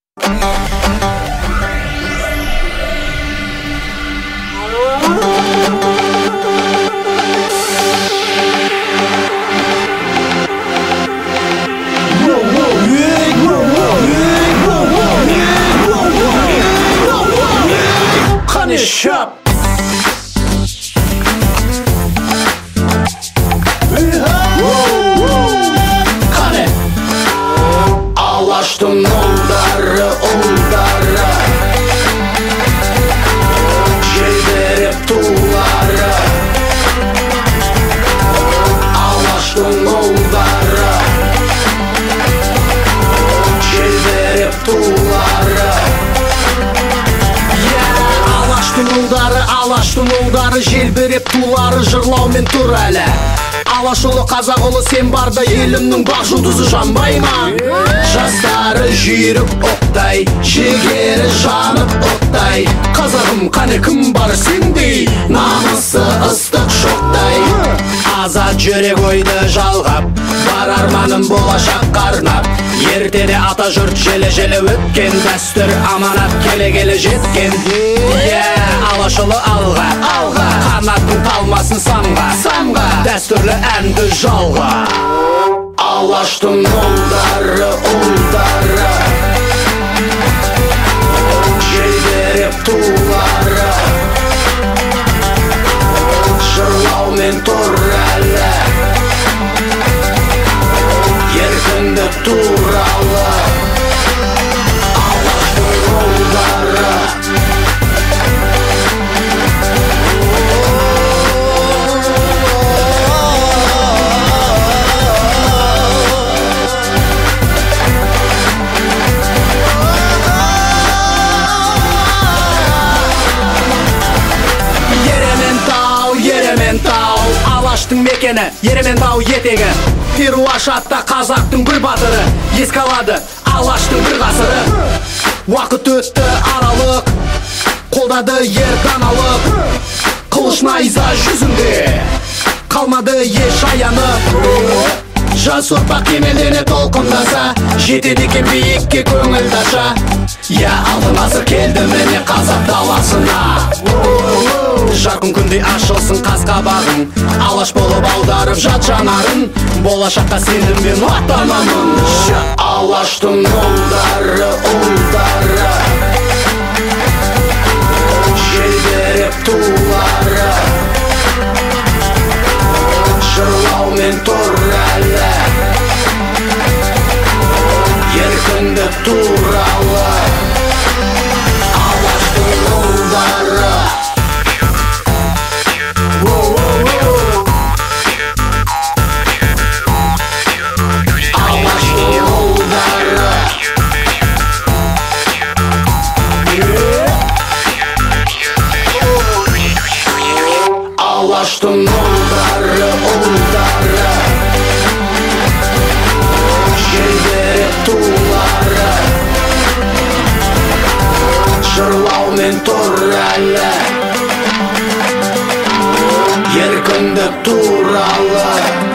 Shop. Kane Ağlaştım oldara Jelberip tuğlara Ağlaştım oldara Jelberip tuğlara Алаштың ұлдары желбіреп тулары жырлаумен тұр әлі. Алашұлы қазақ ұлы сен барда елімнің бақ жұлдызы жанбай ма? Жастары жүйрік оқтай, жігері жанып оттай. Қазағым қане кім бар сендей, намысы ыстық шоқтай. Азат жүрек ойды жалғап, бар арманым болашақ қарнап. Ертеде ата жұрт желі өткен, дәстүр аманат келе жеткен. Алашұлы алға, қанатын талмасын самға, дәстүрлі әнді жалға. Алаштың ұлдары желберіп тулары жырлаумен тұр әлі еркіндік туралы. Алаштың ұлдары Алаштың мекені, Ерейментау етегі. Перуаш атта қазақтың бір батыры, ескалады Алаштың бір ғасыры. Уақыт өтті аралық, қолдады ер даналық. Қылыш найза жүзінде, қалмады еш аянып. Жас ұрпақ кемелдене толқындаса, жетеді екен биікке көңіл даша. Алтын ғасыр келді міне қазақ даласына. Жарқын күндей ашылсын қас қабағың, алаш болып аударып жат жанарын. Болашаққа сеніммен аттанамын. Алаштың ұлдары желберіп тулары жырлаумен тұр әлі еркіндік туралы. Алаштың ұлдары Алаштың ұлдары желберіп тулары жырлаумен тұр әлі еркіндік туралы.